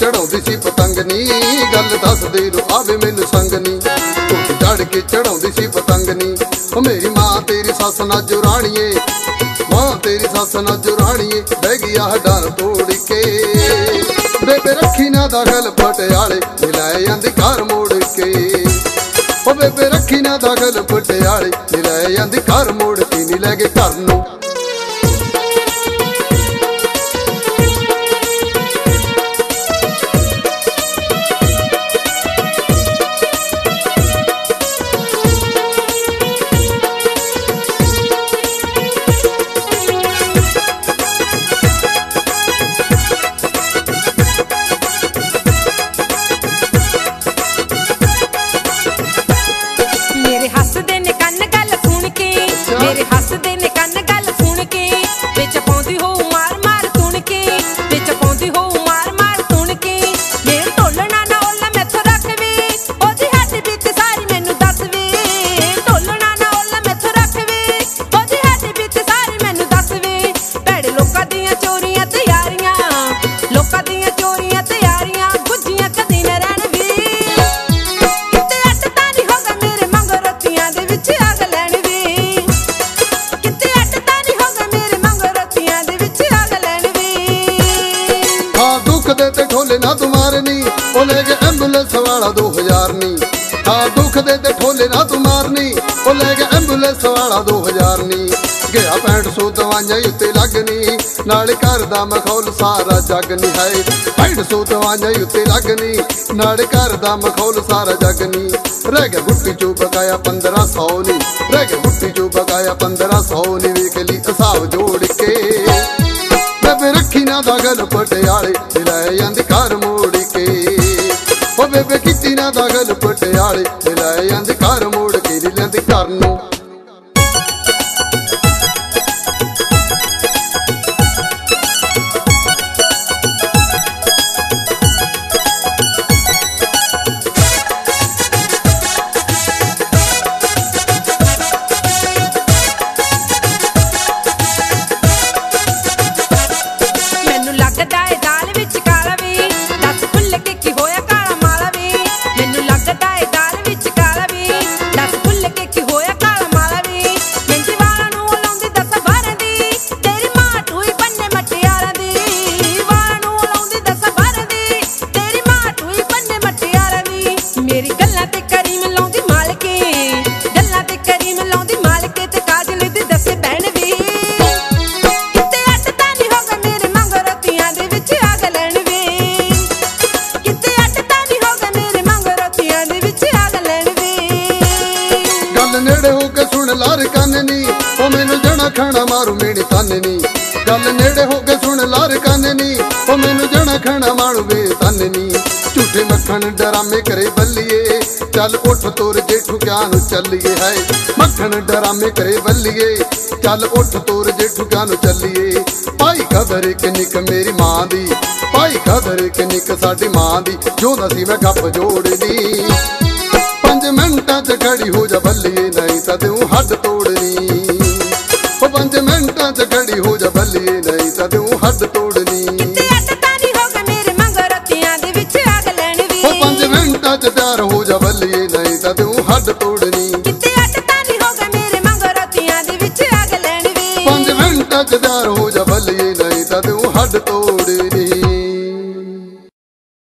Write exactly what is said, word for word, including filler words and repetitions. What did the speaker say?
ਚੜਾਉਂਦੀ ਸੀ ਪਤੰਗ ਨੀ, ਗੱਲ ਦੱਸਦੇ ਨੂੰ ਆਵੇ ਮੈਨੂੰ ਸੰਗ ਨੀ। ਕੋਠੀ ਚੜ ਕੇ ਚੜਾਉਂਦੀ ਸੀ ਪਤੰਗ ਨੀ। ਓ ਮੇਰੀ ਮਾਂ ਤੇਰੀ ਸੱਸ ਨਾ ਜੁਰਾਣੀਏ, ਮਾਂ ਤੇਰੀ ਸੱਸ ਨਾ ਜੁਰਾਣੀਏ, ਬਹਿ ਗਈ ਆਹ ਡਰ ਤੋੜ ਕੇ। ਬੇਬੇ ਰੱਖੀ ਨਾ ਦਾਖਲ ਪਟਿਆਲੇ, ਨੀ ਲੈ ਜਾਂਦੀ ਘਰ ਮੋੜ ਕੇ। ਓ ਬੇਬੇ ਰੱਖੀ ਨਾ ਦਾਖਲ ਪਟਿਆਲੇ, ਨੀ ਲੈ ਜਾਂਦੀ ਘਰ ਮੋੜ ਕੇ। ਨੀ ਲੈ ਕੇ ਘਰ ਨੂੰ ਮੇਰੇ ਹੱਸਦੇ ਨੇ ਕੰਨ ਗੱਲ ਸੁਣ ਕੇ, ਮੇਰੇ ਹੱਸਦੇ ਨੇ ਕੰਨ ਗੱਲ ਸੁਣ ਕੇ, ਵਿੱਚ ਪਾਉਂਦੀ ਹੋ ਮਾਰ ਮਾਰ ਸੁਣ ਕੇ, ਵਿੱਚ ਪਾਉਂਦੀ ਹੋ ਮਾਰ ਮਾਰ ਸੁਣ ਕੇ। ਇਹ ਢੋਲਣਾ ਨਾ ਓਲਾ ਮੈਥੋਂ ਰੱਖ ਵੇ, ਉਹਦੀ ਹੱਡ ਬੀਤ ਸਾਰੀ ਮੈਨੂੰ ਦੱਸ ਵੇ। ਢੋਲਣਾ ਨਾ ਓਲਾ ਮੈਥੋਂ ਰੱਖ ਵੇ, ਉਹਦੀ ਹੱਡ ਬੀਤ ਸਾਰੀ ਮੈਨੂੰ ਦੱਸ ਵੇ। ਭੈੜੇ ਲੋਕਾਂ ਦੀਆਂ ਚੋਰੀਆਂ ਤੇ ਯਾਰੀਆਂ, ਲੋਕਾਂ ਦੀਆਂ ਚੋਰੀਆਂ ਤੇ ਯਾਰੀਆਂ, ਗੁੱਝੀਆਂ ਕਦੀ ਨਾ ਰਹਿਣ ਵੇ। ਕਿਤੇ ਅੱਟ ਤਾਂ ਨਹੀਂ ਹੋਗਾ ਮੇਰੇ ਮੰਗੋ ਰੋਟੀਆਂ ਦੇ ਵਿੱਚ ਅੱਗ ਲੈਣ ਵੇ। ਕਿਤੇ ਅੱਟ ਤਾਂ ਨਹੀਂ ਹੋਗਾ ਮੇਰੇ ਮੰਗੋ ਰੋਟੀਆਂ ਦੇ ਵਿੱਚ ਅੱਗ ਲੈਣ ਵੇ। ਹਾਂ ਦੁੱਖ ਦੇ ਤੇ ਠੋਲੇ ਨਾ ਤੂੰ ਮਾਰਨੀ, ਉਹ ਲੈ ਕੇ ਐਂਬੂਲੈਂਸ ਵਾਲਾ ਦੋ ਹਜ਼ਾਰ ਨੀ। ਹਾਂ ਦੁੱਖ ਦੇ ਤੇ ਠੋਲੇ ਨਾ ਤੂੰ ਮਾਰਨੀ, ਉਹ ਲੈ ਕੇ ਐਂਬੂਲੈਂਸ ਵਾਲਾ ਦੋ ਹਜ਼ਾਰ ਨੀ। ਗਿਆ ਪੈਂਟ ਸੌ ਦਵਾਈਆਂ ਉੱਤੇ ਲੱਗਣੀ, ਨਾਲ ਘਰ ਦਾ ਮਖੌਲ ਸਾਰਾ ਜੱਗ ਨੀ ਹੈ। ਪੈਂਟ ਸੌ ਦਵਾਈਆਂ ਉੱਤੇ ਲੱਗਣੀ, ਨਾਲ ਘਰ ਦਾ ਮਖੌਲ ਸਾਰਾ ਜੱਗ ਨੀ। ਰਹਿ ਗਿਆ ਗੁੱਟੀ ਚੋਂ ਬਕਾਇਆ ਪੰਦਰਾਂ ਸੌ ਨੀ, ਰਹਿ ਗਿਆ ਗੁੱਟੀ ਚੋਂ ਬਕਾਇਆ ਪੰਦਰਾਂ ਸੌ ਨੀ। ਵੇਖ ਲਈ ਹਿਸਾਬ ਜੋੜ ਕੇ, ਬੇਬੇ ਰੱਖੀ ਨਾ ਦਾਖਲ ਪਟਿਆਲੇ, ਨੀ ਲੈ ਜਾਂਦੀ ਘਰ ਮੋੜ ਕੇ। ਓ ਬੇਬੇ ਕੀਤੀ ਨਾ ਦਾਖਲ ਪਟਿਆਲੇ, ਨੀ ਲੈ ਜਾਂਦੀ ਘਰ ਮੋੜ ਕੇ। ਨੀ ਲੈਂਦੀ ਘਰ ਨੂੰ ਮੈਨੂੰ ਲੱਗਦਾ ਏ ਦਾਲ ਵਿੱਚ ਕਾਲਾ ਵੇ, ਦੱਸ ਭੁੱਲ ਕੇ ਕੀ ਹੋਇਆ ਕਾਲਾ ਮਾਲਾ ਵੇ। ਮੈਨੂੰ ਲੱਗਦਾ ਏ ਦਾਲ ਵਿੱਚ ਕਾਲਾ ਵੇ, ਦੱਸ ਭੁੱਲ ਕੇ ਕੀ ਹੋਇਆ ਕਾਲਾ ਮਾਲਾ ਵੇ। ਮਹਿੰਦੀ ਵਾਲਾਂ ਨੂੰ ਲਾਉਂਦੀ ਦਸ ਬਾਰਾਂ ਦੀ, ਤੇਰੀ ਮਾਂ ਟੂਈ ਪੰਨੇ ਮਟਿਆਰਾਂ ਦੀ। ਵਾਲਾਂ ਨੂੰ ਲਾਉਂਦੀ ਦਸ ਬਾਰਾਂ ਦੀ, ਤੇਰੀ ਮਾਂ ਟੂਈ ਪੰਨੇ ਮਟਿਆਰਾਂ ਦੀ। ਮੇਰੀ ਗੱਲਾਂ ਤੇ ਕਰੀਮ ਲਾਉਂਦੀ ਮਾਲਕੇ, ਗੱਲਾਂ ਤੇ ਕਰੀਮ ਲਾਉਂਦੀ ਮਾਲਕੇ, ਤੇ ਕਾਜਲ ਦੀ ਦੱਸੇ ਬਹਿਣ ਵੇ। ਕਿਤੇ ਅੱਟ ਤਾਂ ਨਹੀਂ ਹੋਗਾ ਮੇਰੇ ਮੰਗੋ ਰੋਟੀਆਂ ਦੇ ਵਿੱਚ ਅੱਗ ਲੈਣ ਵੇ। ਕਿਤੇ ਅੱਟ ਤਾਂ ਨਹੀਂ ਹੋਗਾ ਮੇਰੇ ਮੰਗੋ ਰੋਟੀਆਂ ਦੇ ਵਿੱਚ ਅੱਗ ਲੈਣ ਵੇ। ਗੱਲ ਨੇੜੇ ਹੋ ਕੇ ਸੁਣ ਲਾਰ ਕੰਨ ਨੀ, ਉਹ ਮੈਨੂੰ ਜਣਾ ਖਾਣਾ ਮਾਰੂ ਮੇਰੀ ਤਨ ਨੀ। ਗੱਲ ਨੇੜੇ ਹੋ ਕੇ ਸੁਣ ਲਾਰ ਕੰਨ ਨੀ, ਉਹ ਮੈਨੂੰ ਜਣਾ ਖਾਣਾ ਮਾਰੂ ਵੇ ਤਨ ਨੀ। ਝੂਠੇ ਮੱਖਣ ਡਰਾਮੇ ਕਰੇ ਬੱਲੀਏ, ਚੱਲ ਉੱਠ ਤੁਰ ਜੇਠੂ ਕਿਆ ਨੂੰ ਚੱਲੀਏ। ਹੈ ਮੱਖਣ ਡਰਾਮੇ ਕਰੇ ਬੱਲੀਏ, ਚੱਲ ਉੱਠ ਤੁਰ ਜੇਠੂ ਕਿਆ ਨੂੰ ਚੱਲੀਏ। ਭਾਈ ਕਦਰ ਕਿੰਨਿਕ ਮੇਰੀ ਮਾਂ ਦੀ, ਭਾਈ ਕਦਰ ਕਿੰਨਿਕ ਸਾਡੀ ਮਾਂ ਦੀ। ਜਿਉਂਦਾ ਸੀ ਮੈਂ ਗੱਪ ਜੋੜਨੀ, ਪੰਜ ਮਿੰਟਾਂ ਚ ਖੜੀ ਹੋ ਜਾ ਬੱਲੀਏ, ਨਹੀਂ ਤਾਂ ਤੂੰ ਹੱਡ ਤੋੜਨੀ। ਉਹ ਪੰਜ ਮਿੰਟਾਂ ਚ ਖੜੀ ਹੋ ਜਾ ਬੱਲੀਏ, ਨਹੀਂ ਤਾਂ ਤੂੰ ਹੱਡ ਤੋੜਨੀ। ਕਿਤੇ ਅੱਟ ਤਾਂ ਨਹੀਂ ਹੋਗਾ ਮੇਰੇ ਮੰਗੋ ਰੋਟੀਆਂ ਦੇ ਵਿੱਚ ਅੱਗ ਲੈਣ ਵੇ। ਉਹ ਪੰਜ ਮਿੰਟਾਂ ਚ ਤਿਆਰ ਹੋ ਜਾ ਬੱਲੀਏ, ਨਹੀਂ ਤਾਂ ਤੂੰ ਹੱਡ ਤੋੜਨੀ।